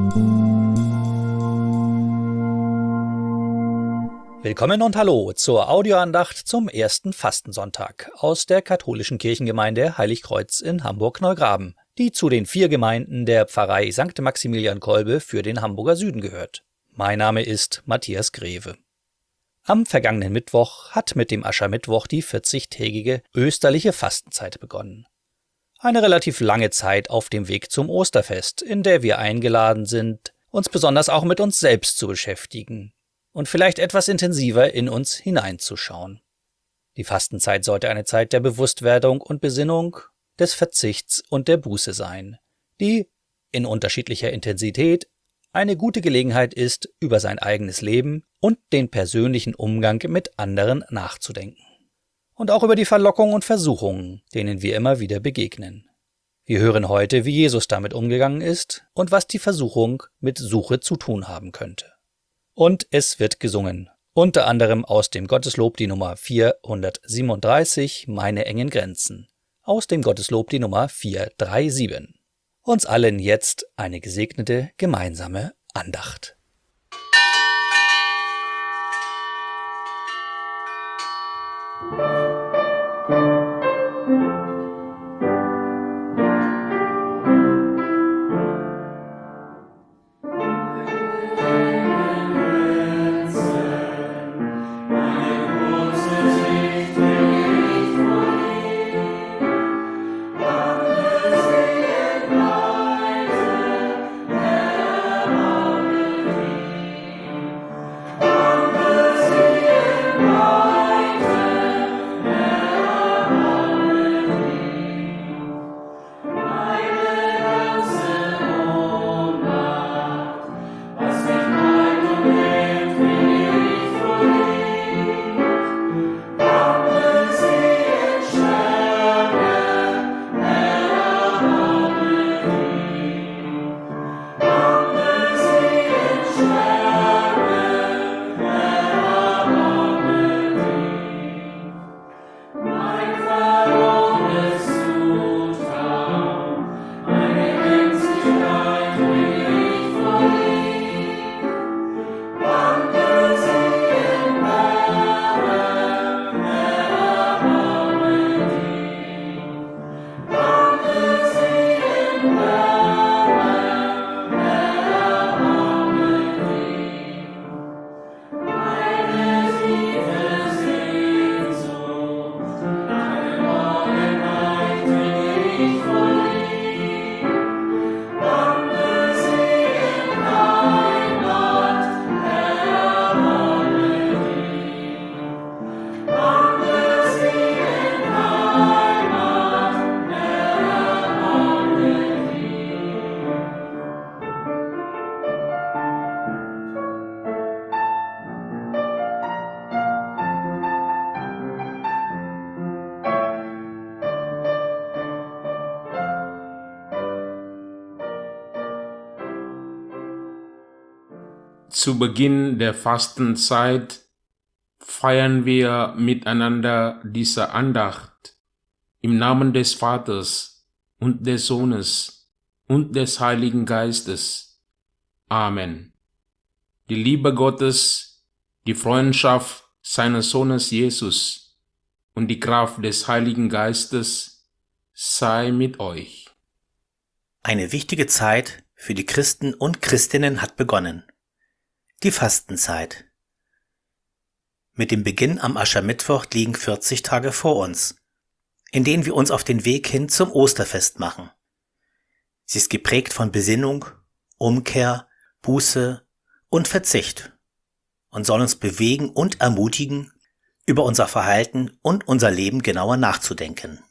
Willkommen und hallo zur Audioandacht zum ersten Fastensonntag aus der katholischen Kirchengemeinde Heiligkreuz in Hamburg-Neugraben, die zu den 4 Gemeinden der Pfarrei St. Maximilian Kolbe für den Hamburger Süden gehört. Mein Name ist Matthias Greve. Am vergangenen Mittwoch hat mit dem Aschermittwoch die 40-tägige österliche Fastenzeit begonnen. Eine relativ lange Zeit auf dem Weg zum Osterfest, in der wir eingeladen sind, uns besonders auch mit uns selbst zu beschäftigen und vielleicht etwas intensiver in uns hineinzuschauen. Die Fastenzeit sollte eine Zeit der Bewusstwerdung und Besinnung, des Verzichts und der Buße sein, die, in unterschiedlicher Intensität, eine gute Gelegenheit ist, über sein eigenes Leben und den persönlichen Umgang mit anderen nachzudenken. Und auch über die Verlockungen und Versuchungen, denen wir immer wieder begegnen. Wir hören heute, wie Jesus damit umgegangen ist und was die Versuchung mit Suche zu tun haben könnte. Und es wird gesungen, unter anderem aus dem Gotteslob die Nummer 437, Meine engen Grenzen, aus dem Gotteslob die Nummer 437. Uns allen jetzt eine gesegnete gemeinsame Andacht. Zu Beginn der Fastenzeit feiern wir miteinander diese Andacht im Namen des Vaters und des Sohnes und des Heiligen Geistes. Amen. Die Liebe Gottes, die Freundschaft seines Sohnes Jesus und die Kraft des Heiligen Geistes sei mit euch. Eine wichtige Zeit für die Christen und Christinnen hat begonnen. Die Fastenzeit. Mit dem Beginn am Aschermittwoch liegen 40 Tage vor uns, in denen wir uns auf den Weg hin zum Osterfest machen. Sie ist geprägt von Besinnung, Umkehr, Buße und Verzicht und soll uns bewegen und ermutigen, über unser Verhalten und unser Leben genauer nachzudenken.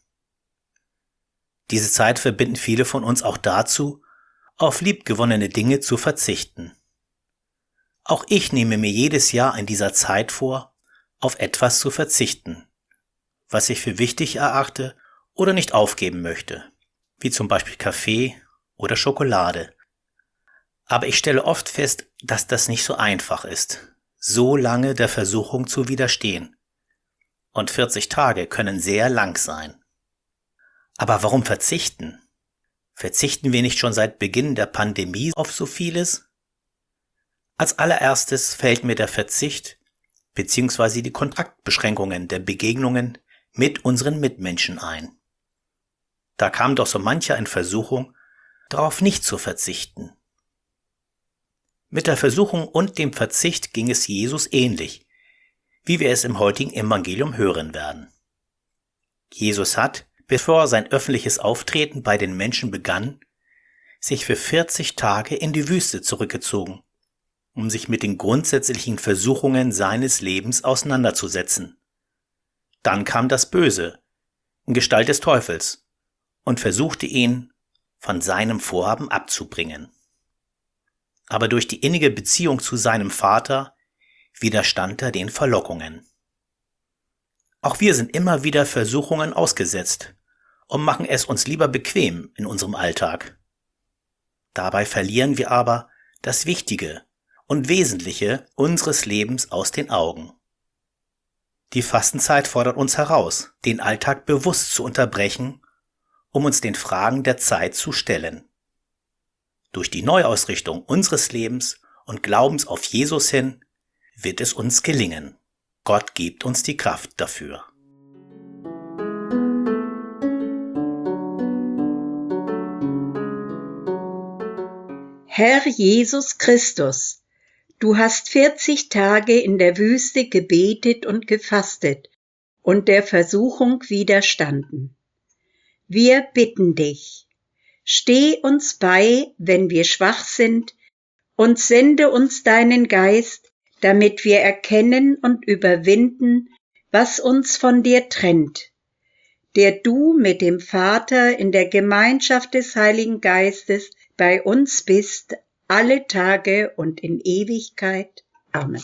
Diese Zeit verbinden viele von uns auch dazu, auf liebgewonnene Dinge zu verzichten. Auch ich nehme mir jedes Jahr in dieser Zeit vor, auf etwas zu verzichten, was ich für wichtig erachte oder nicht aufgeben möchte, wie zum Beispiel Kaffee oder Schokolade. Aber ich stelle oft fest, dass das nicht so einfach ist, so lange der Versuchung zu widerstehen. Und 40 Tage können sehr lang sein. Aber warum verzichten? Verzichten wir nicht schon seit Beginn der Pandemie auf so vieles? Als allererstes fällt mir der Verzicht bzw. die Kontaktbeschränkungen der Begegnungen mit unseren Mitmenschen ein. Da kam doch so mancher in Versuchung, darauf nicht zu verzichten. Mit der Versuchung und dem Verzicht ging es Jesus ähnlich, wie wir es im heutigen Evangelium hören werden. Jesus hat, bevor sein öffentliches Auftreten bei den Menschen begann, sich für 40 Tage in die Wüste zurückgezogen, um sich mit den grundsätzlichen Versuchungen seines Lebens auseinanderzusetzen. Dann kam das Böse, in Gestalt des Teufels, und versuchte ihn von seinem Vorhaben abzubringen. Aber durch die innige Beziehung zu seinem Vater widerstand er den Verlockungen. Auch wir sind immer wieder Versuchungen ausgesetzt und machen es uns lieber bequem in unserem Alltag. Dabei verlieren wir aber das Wichtige und Wesentliche unseres Lebens aus den Augen. Die Fastenzeit fordert uns heraus, den Alltag bewusst zu unterbrechen, um uns den Fragen der Zeit zu stellen. Durch die Neuausrichtung unseres Lebens und Glaubens auf Jesus hin wird es uns gelingen. Gott gibt uns die Kraft dafür. Herr Jesus Christus, du hast 40 Tage in der Wüste gebetet und gefastet und der Versuchung widerstanden. Wir bitten dich, steh uns bei, wenn wir schwach sind, und sende uns deinen Geist, damit wir erkennen und überwinden, was uns von dir trennt, der du mit dem Vater in der Gemeinschaft des Heiligen Geistes bei uns bist, alle Tage und in Ewigkeit. Amen.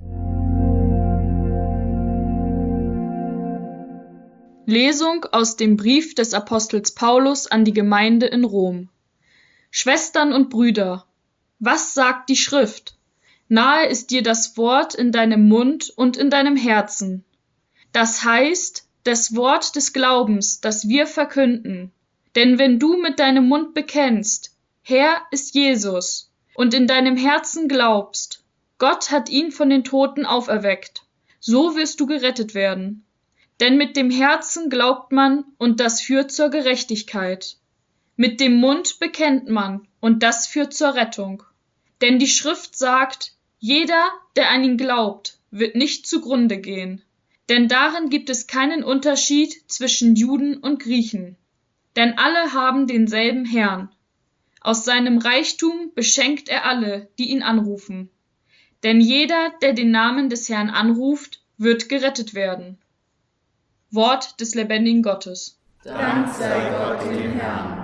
Lesung aus dem Brief des Apostels Paulus an die Gemeinde in Rom. Schwestern und Brüder, was sagt die Schrift? Nahe ist dir das Wort in deinem Mund und in deinem Herzen. Das heißt, das Wort des Glaubens, das wir verkünden. Denn wenn du mit deinem Mund bekennst, Herr ist Jesus, und in deinem Herzen glaubst, Gott hat ihn von den Toten auferweckt, so wirst du gerettet werden. Denn mit dem Herzen glaubt man, und das führt zur Gerechtigkeit. Mit dem Mund bekennt man, und das führt zur Rettung. Denn die Schrift sagt, jeder, der an ihn glaubt, wird nicht zugrunde gehen. Denn darin gibt es keinen Unterschied zwischen Juden und Griechen. Denn alle haben denselben Herrn. Aus seinem Reichtum beschenkt er alle, die ihn anrufen. Denn jeder, der den Namen des Herrn anruft, wird gerettet werden. Wort des lebendigen Gottes. Dank sei Gott dem Herrn.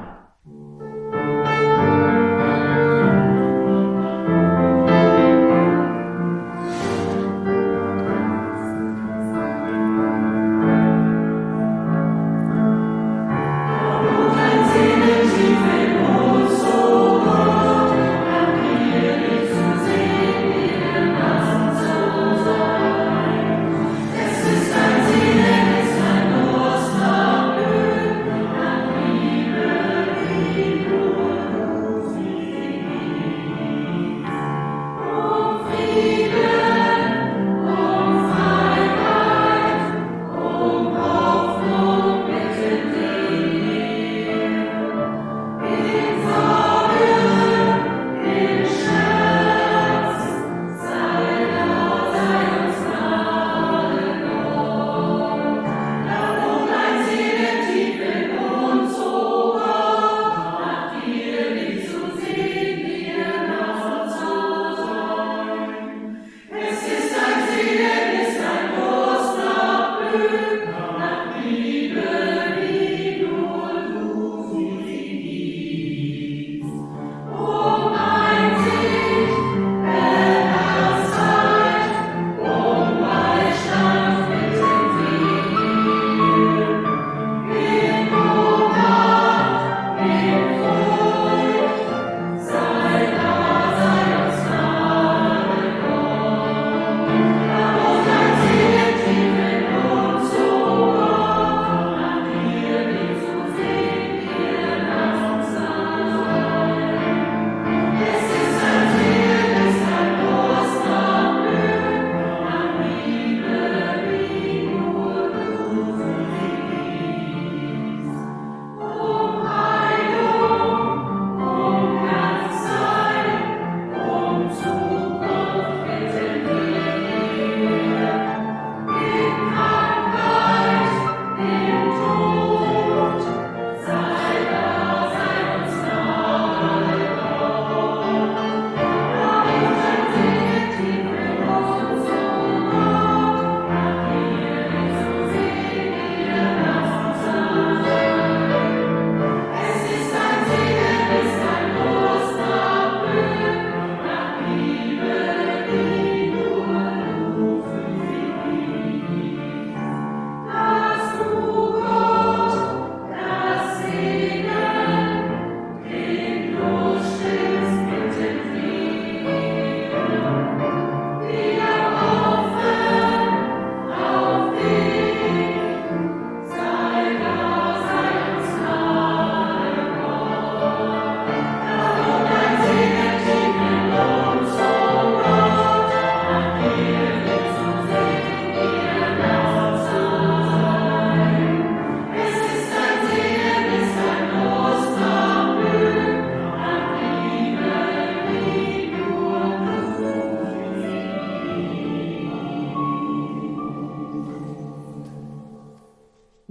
Liebe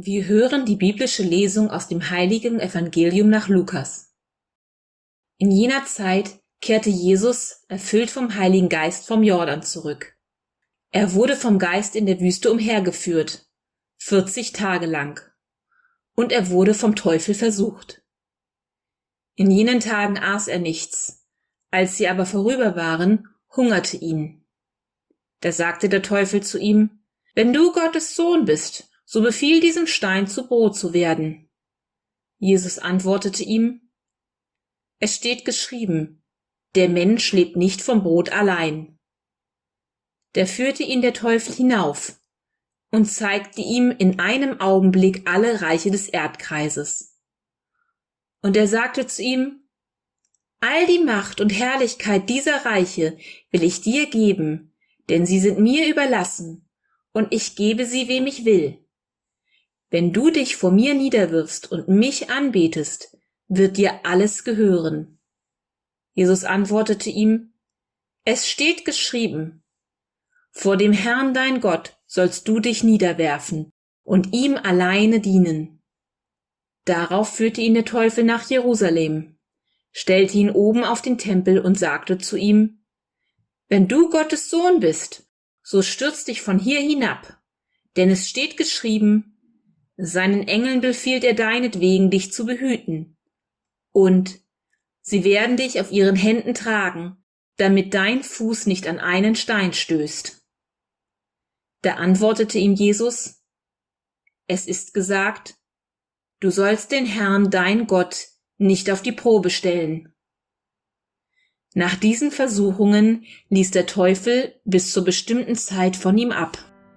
Wir hören die biblische Lesung aus dem heiligen Evangelium nach Lukas. In jener Zeit kehrte Jesus, erfüllt vom Heiligen Geist, vom Jordan zurück. Er wurde vom Geist in der Wüste umhergeführt, 40 Tage lang, und er wurde vom Teufel versucht. In jenen Tagen aß er nichts, als sie aber vorüber waren, hungerte ihn. Da sagte der Teufel zu ihm: Wenn du Gottes Sohn bist, so befiehl diesem Stein zu Brot zu werden. Jesus antwortete ihm: Es steht geschrieben, der Mensch lebt nicht vom Brot allein. Da führte ihn der Teufel hinauf und zeigte ihm in einem Augenblick alle Reiche des Erdkreises. Und er sagte zu ihm: All die Macht und Herrlichkeit dieser Reiche will ich dir geben, denn sie sind mir überlassen, und ich gebe sie, wem ich will. Wenn du dich vor mir niederwirfst und mich anbetest, wird dir alles gehören. Jesus antwortete ihm: Es steht geschrieben, vor dem Herrn dein Gott sollst du dich niederwerfen und ihm alleine dienen. Darauf führte ihn der Teufel nach Jerusalem, stellte ihn oben auf den Tempel und sagte zu ihm: Wenn du Gottes Sohn bist, so stürz dich von hier hinab, denn es steht geschrieben, seinen Engeln befiehlt er deinetwegen, dich zu behüten, und sie werden dich auf ihren Händen tragen, damit dein Fuß nicht an einen Stein stößt. Da antwortete ihm Jesus: Es ist gesagt, du sollst den Herrn, dein Gott, nicht auf die Probe stellen. Nach diesen Versuchungen ließ der Teufel bis zur bestimmten Zeit von ihm ab.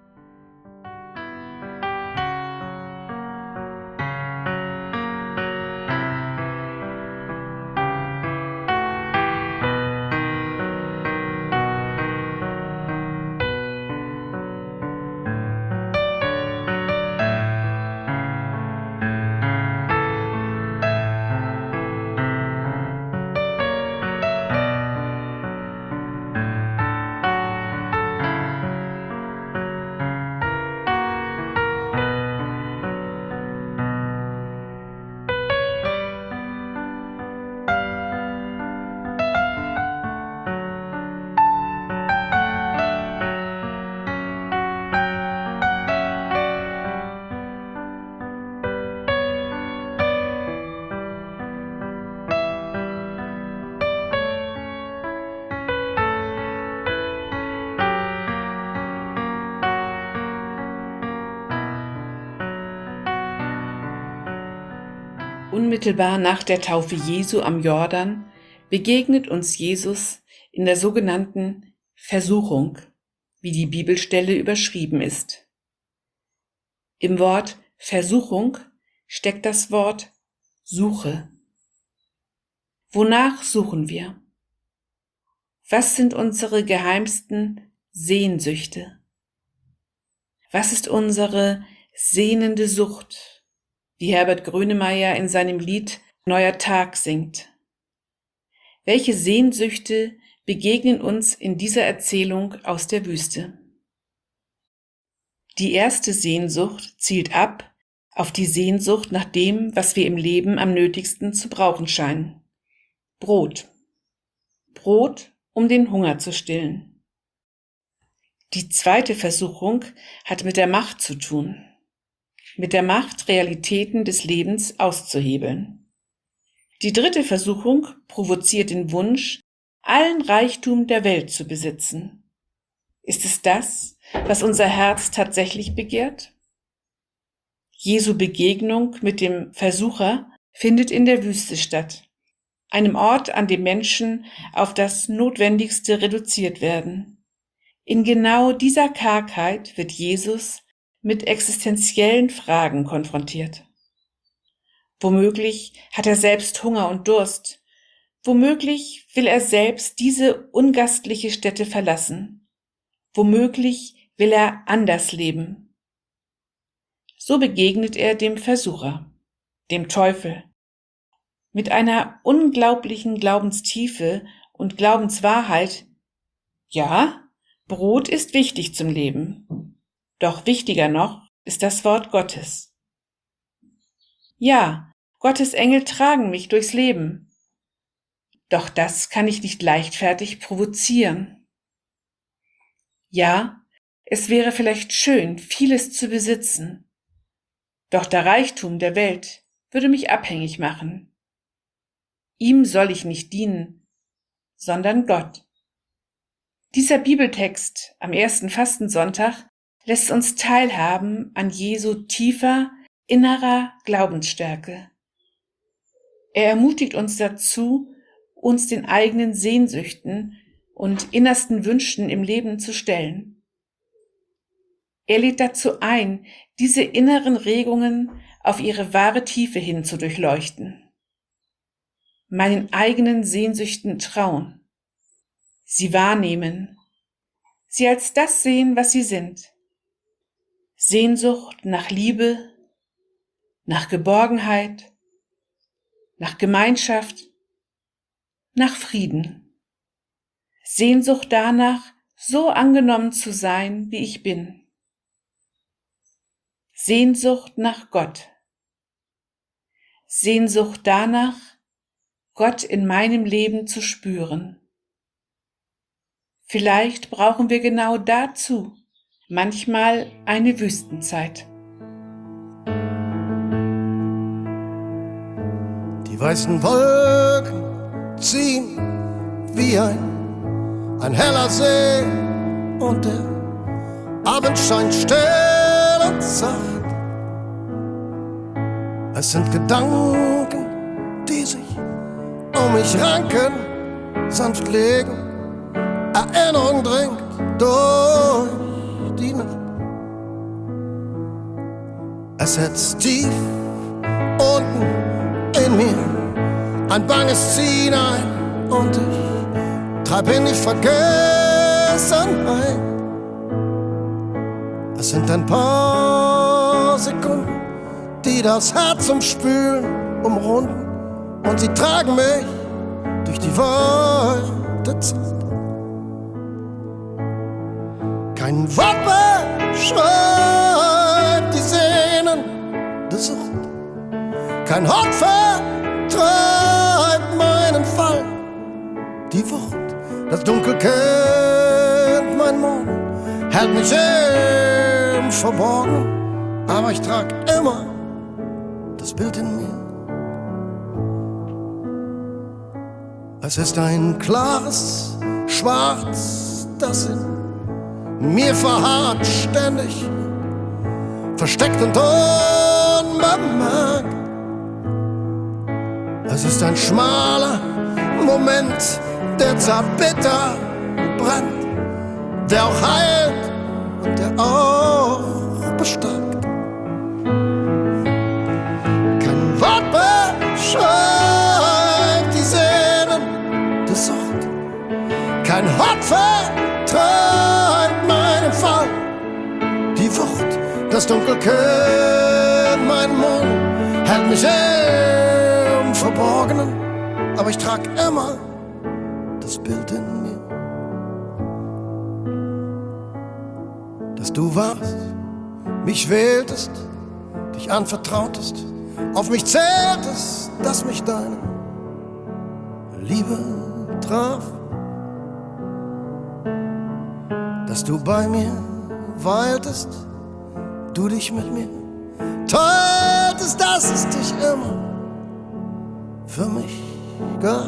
Unmittelbar nach der Taufe Jesu am Jordan begegnet uns Jesus in der sogenannten Versuchung, wie die Bibelstelle überschrieben ist. Im Wort Versuchung steckt das Wort Suche. Wonach suchen wir? Was sind unsere geheimsten Sehnsüchte? Was ist unsere sehnende Sucht, wie Herbert Grönemeyer in seinem Lied Neuer Tag singt? Welche Sehnsüchte begegnen uns in dieser Erzählung aus der Wüste? Die erste Sehnsucht zielt ab auf die Sehnsucht nach dem, was wir im Leben am nötigsten zu brauchen scheinen: Brot. Brot, um den Hunger zu stillen. Die zweite Versuchung hat mit der Macht zu tun. Mit der Macht, Realitäten des Lebens auszuhebeln. Die dritte Versuchung provoziert den Wunsch, allen Reichtum der Welt zu besitzen. Ist es das, was unser Herz tatsächlich begehrt? Jesu Begegnung mit dem Versucher findet in der Wüste statt, einem Ort, an dem Menschen auf das Notwendigste reduziert werden. In genau dieser Kargheit wird Jesus mit existenziellen Fragen konfrontiert. Womöglich hat er selbst Hunger und Durst. Womöglich will er selbst diese ungastliche Stätte verlassen. Womöglich will er anders leben. So begegnet er dem Versucher, dem Teufel, mit einer unglaublichen Glaubenstiefe und Glaubenswahrheit. Ja, Brot ist wichtig zum Leben. Doch wichtiger noch ist das Wort Gottes. Ja, Gottes Engel tragen mich durchs Leben. Doch das kann ich nicht leichtfertig provozieren. Ja, es wäre vielleicht schön, vieles zu besitzen. Doch der Reichtum der Welt würde mich abhängig machen. Ihm soll ich nicht dienen, sondern Gott. Dieser Bibeltext am ersten Fastensonntag lässt uns teilhaben an Jesu tiefer, innerer Glaubensstärke. Er ermutigt uns dazu, uns den eigenen Sehnsüchten und innersten Wünschen im Leben zu stellen. Er lädt dazu ein, diese inneren Regungen auf ihre wahre Tiefe hin zu durchleuchten. Meinen eigenen Sehnsüchten trauen, sie wahrnehmen, sie als das sehen, was sie sind. Sehnsucht nach Liebe, nach Geborgenheit, nach Gemeinschaft, nach Frieden. Sehnsucht danach, so angenommen zu sein, wie ich bin. Sehnsucht nach Gott. Sehnsucht danach, Gott in meinem Leben zu spüren. Vielleicht brauchen wir genau dazu manchmal eine Wüstenzeit. Die weißen Wolken ziehen wie ein heller See und der Abend scheint still und sacht. Es sind Gedanken, die sich um mich ranken, sanft legen. Erinnerung dringt durch die Nacht. Es setzt tief unten in mir ein banges Ziehen ein und ich treib in die Vergessenheit. Es sind ein paar Sekunden, die das Herz umspülen, umrunden und sie tragen mich durch die weite Zeit. Kein Wort beschreibt die sehnende Sucht. Kein Hort vertreibt meinen Fall. Die Wucht, das Dunkel kennt mein Morgen, hält mich im Verborgenen, aber ich trag immer das Bild in mir. Es ist ein klares Schwarz, das in mir verharrt ständig, versteckt und unbemerkt. Es ist ein schmaler Moment, der zerbittert brennt, der auch heilt und der auch bestärkt. Kein Wort beschreibt die sehnende Sucht, kein Hort vertreibt meinen Fall. Die Wucht, das Dunkel kennt meinen Mund, hält mich im Verborgenen, aber ich trag immer das Bild in mir, dass du warst, mich wähltest, dich anvertrautest, auf mich zähltest, dass mich deine Liebe traf, dass du bei mir weiltest, du dich mit mir teiltest, dass es dich immer für mich gab.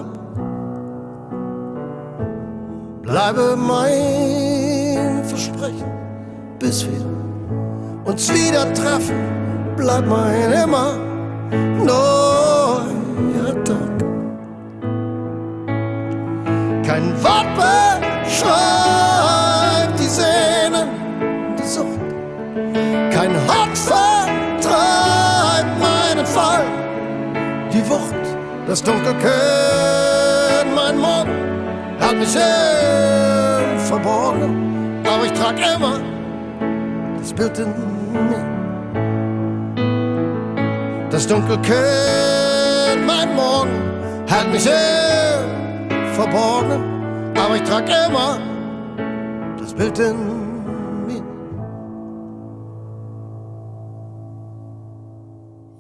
Bleibe mein Versprechen, bis wir uns wieder treffen. Bleib mein immer neuer Tag. Kein Wort beschreibt die sehnende Sucht. Kein Hort vertreibt meinen Fall. Die Wucht, das Dunkel kennt mein Morgen, hat mich im Verborgenen, aber ich trag immer das Bild in mir. Das Dunkel kennt mein Morgen, hat mich im Verborgenen, aber ich trag immer das Bild in mir.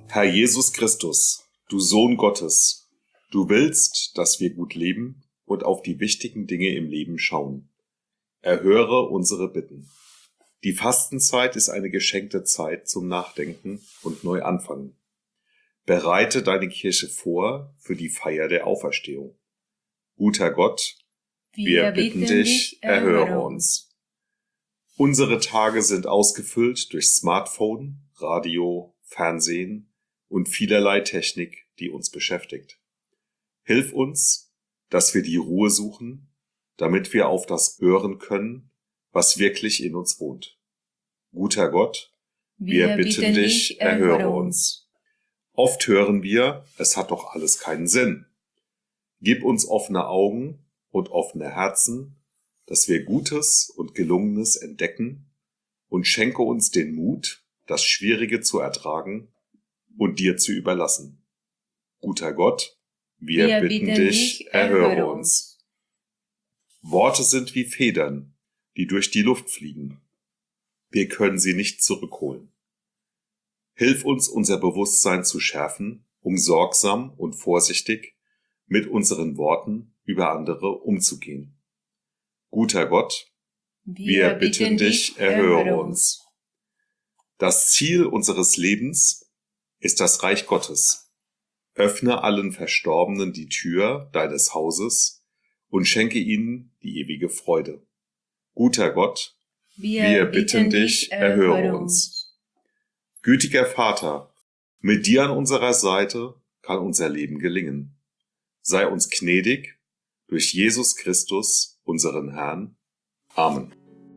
Herr Jesus Christus, du Sohn Gottes, du willst, dass wir gut leben und auf die wichtigen Dinge im Leben schauen. Erhöre unsere Bitten. Die Fastenzeit ist eine geschenkte Zeit zum Nachdenken und Neuanfangen. Bereite deine Kirche vor für die Feier der Auferstehung. Guter Gott, wir bitten dich, erhöre uns. Unsere Tage sind ausgefüllt durch Smartphone, Radio, Fernsehen und vielerlei Technik, die uns beschäftigt. Hilf uns, dass wir die Ruhe suchen, damit wir auf das hören können, was wirklich in uns wohnt. Guter Gott, wir bitten dich, erhöre uns. Oft hören wir, es hat doch alles keinen Sinn. Gib uns offene Augen und offene Herzen, dass wir Gutes und Gelungenes entdecken und schenke uns den Mut, das Schwierige zu ertragen und dir zu überlassen. Guter Gott, wir bitten dich, erhöre uns. Worte sind wie Federn, die durch die Luft fliegen. Wir können sie nicht zurückholen. Hilf uns, unser Bewusstsein zu schärfen, um sorgsam und vorsichtig mit unseren Worten über andere umzugehen. Guter Gott, wir bitten dich, erhöre uns. Das Ziel unseres Lebens ist das Reich Gottes. Öffne allen Verstorbenen die Tür deines Hauses und schenke ihnen die ewige Freude. Guter Gott, wir bitten dich, erhöre uns. Gütiger Vater, mit dir an unserer Seite kann unser Leben gelingen. Sei uns gnädig durch Jesus Christus, unseren Herrn. Amen.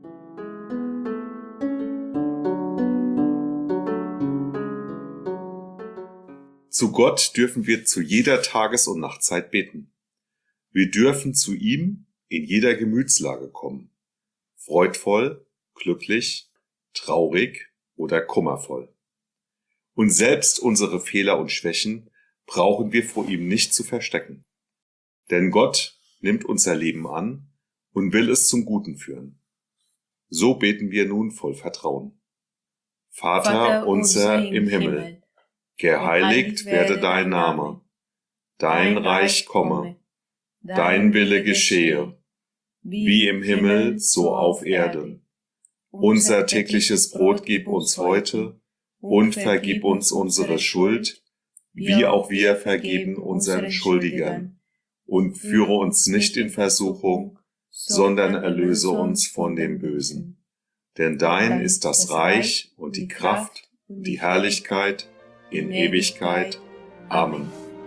Zu Gott dürfen wir zu jeder Tages- und Nachtzeit beten. Wir dürfen zu ihm in jeder Gemütslage kommen. Freudvoll, glücklich, traurig oder kummervoll. Und selbst unsere Fehler und Schwächen brauchen wir vor ihm nicht zu verstecken. Denn Gott nimmt unser Leben an und will es zum Guten führen. So beten wir nun voll Vertrauen. Vater unser im Himmel, geheiligt werde dein Name, dein Reich komme, dein Wille geschehe, wie im Himmel, so auf Erden. Unser tägliches Brot gib uns heute und vergib uns unsere Schuld, wie auch wir vergeben unseren Schuldigern. Und führe uns nicht in Versuchung, sondern erlöse uns von dem Bösen. Denn dein ist das Reich und die Kraft und die Herrlichkeit in Ewigkeit. Amen.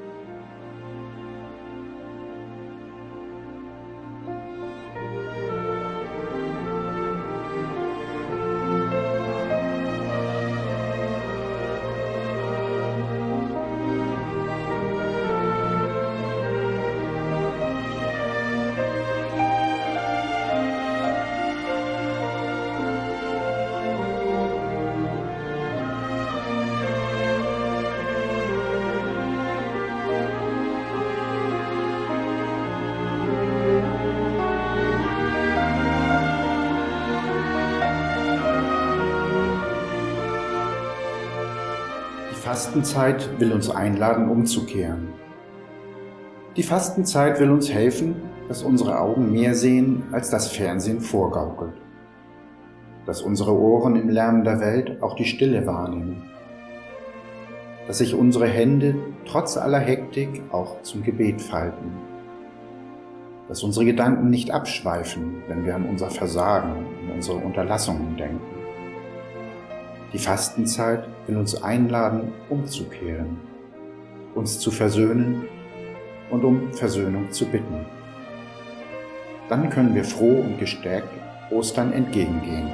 Die Fastenzeit will uns einladen, umzukehren. Die Fastenzeit will uns helfen, dass unsere Augen mehr sehen, als das Fernsehen vorgaukelt. Dass unsere Ohren im Lärm der Welt auch die Stille wahrnehmen. Dass sich unsere Hände trotz aller Hektik auch zum Gebet falten. Dass unsere Gedanken nicht abschweifen, wenn wir an unser Versagen und unsere Unterlassungen denken. Die Fastenzeit will uns einladen, umzukehren, uns zu versöhnen und um Versöhnung zu bitten. Dann können wir froh und gestärkt Ostern entgegengehen.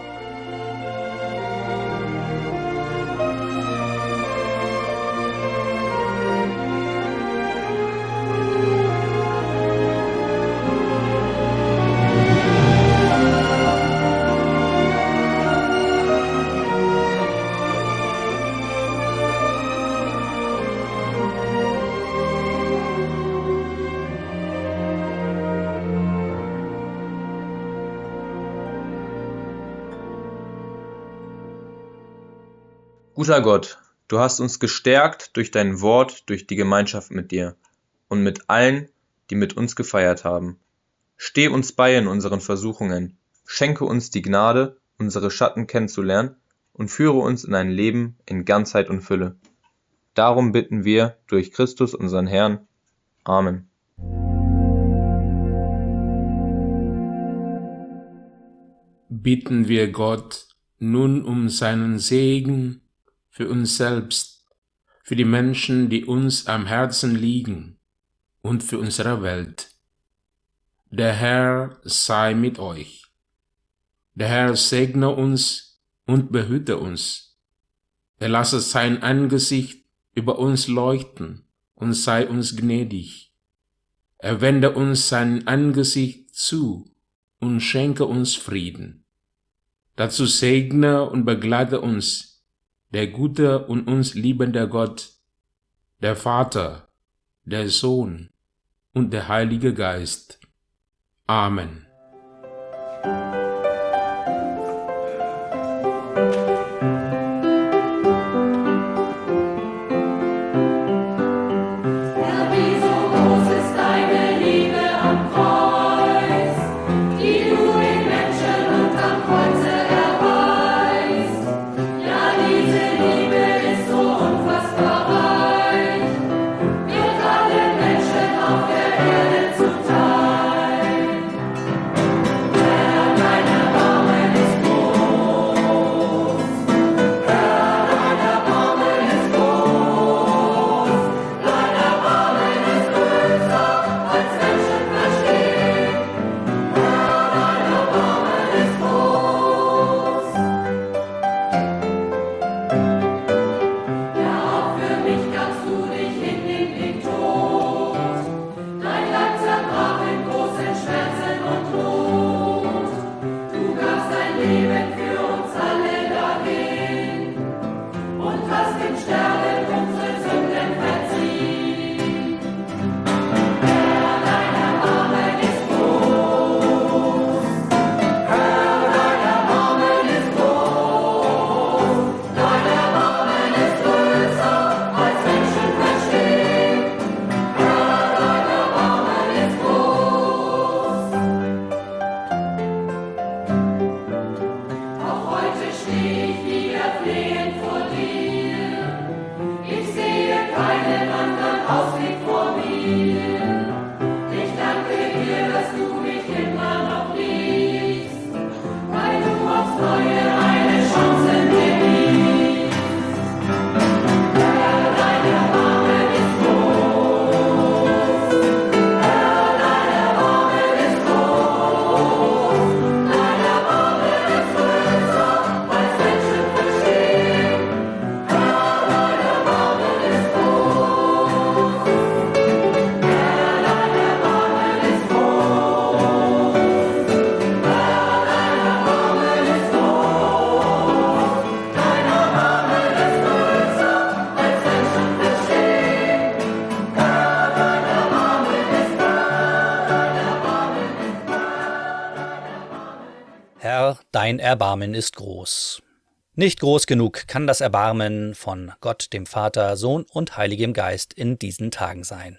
Guter Gott, Du hast uns gestärkt durch dein Wort, durch die Gemeinschaft mit dir und mit allen, die mit uns gefeiert haben. Steh uns bei in unseren Versuchungen, schenke uns die Gnade, unsere Schatten kennenzulernen und führe uns in ein Leben in Ganzheit und Fülle. Darum bitten wir durch Christus unseren Herrn. Amen. Bitten wir Gott nun um seinen Segen für uns selbst, für die Menschen, die uns am Herzen liegen und für unsere Welt. Der Herr sei mit euch. Der Herr segne uns und behüte uns. Er lasse sein Angesicht über uns leuchten und sei uns gnädig. Er wende uns sein Angesicht zu und schenke uns Frieden. Dazu segne und begleite uns der gute und uns liebende Gott, der Vater, der Sohn und der Heilige Geist. Amen. Herr, dein Erbarmen ist groß. Nicht groß genug kann das Erbarmen von Gott, dem Vater, Sohn und Heiligem Geist in diesen Tagen sein.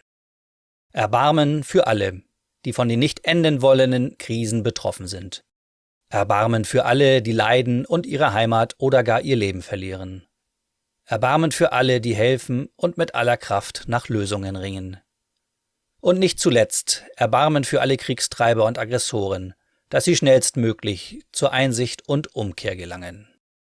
Erbarmen für alle, die von den nicht enden wollenden Krisen betroffen sind. Erbarmen für alle, die leiden und ihre Heimat oder gar ihr Leben verlieren. Erbarmen für alle, die helfen und mit aller Kraft nach Lösungen ringen. Und nicht zuletzt Erbarmen für alle Kriegstreiber und Aggressoren, dass sie schnellstmöglich zur Einsicht und Umkehr gelangen.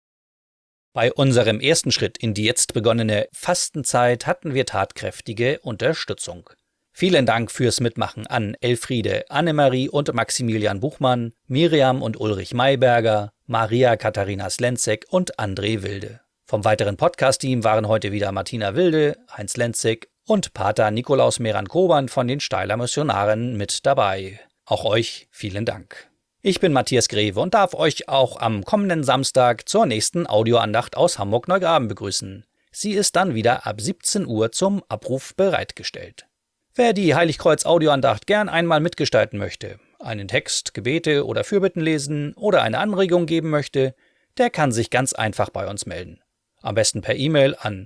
Bei unserem ersten Schritt in die jetzt begonnene Fastenzeit hatten wir tatkräftige Unterstützung. Vielen Dank fürs Mitmachen an Elfriede, Annemarie und Maximilian Buchmann, Miriam und Ulrich Mayberger, Maria Katharina Slenzek und André Wilde. Vom weiteren Podcast-Team waren heute wieder Martina Wilde, Heinz Lenzek und Pater Nikolaus Meran-Koban von den Steiler Missionaren mit dabei. Auch euch vielen Dank. Ich bin Matthias Greve und darf euch auch am kommenden Samstag zur nächsten Audioandacht aus Hamburg-Neugraben begrüßen. Sie ist dann wieder ab 17 Uhr zum Abruf bereitgestellt. Wer die Heiligkreuz-Audioandacht gern einmal mitgestalten möchte, einen Text, Gebete oder Fürbitten lesen oder eine Anregung geben möchte, der kann sich ganz einfach bei uns melden. Am besten per E-Mail an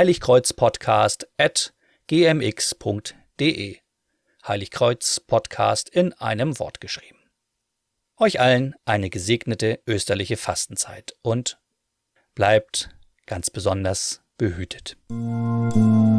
heiligkreuzpodcast@gmx.de. Heiligkreuz Podcast in einem Wort geschrieben. Euch allen eine gesegnete österliche Fastenzeit und bleibt ganz besonders behütet.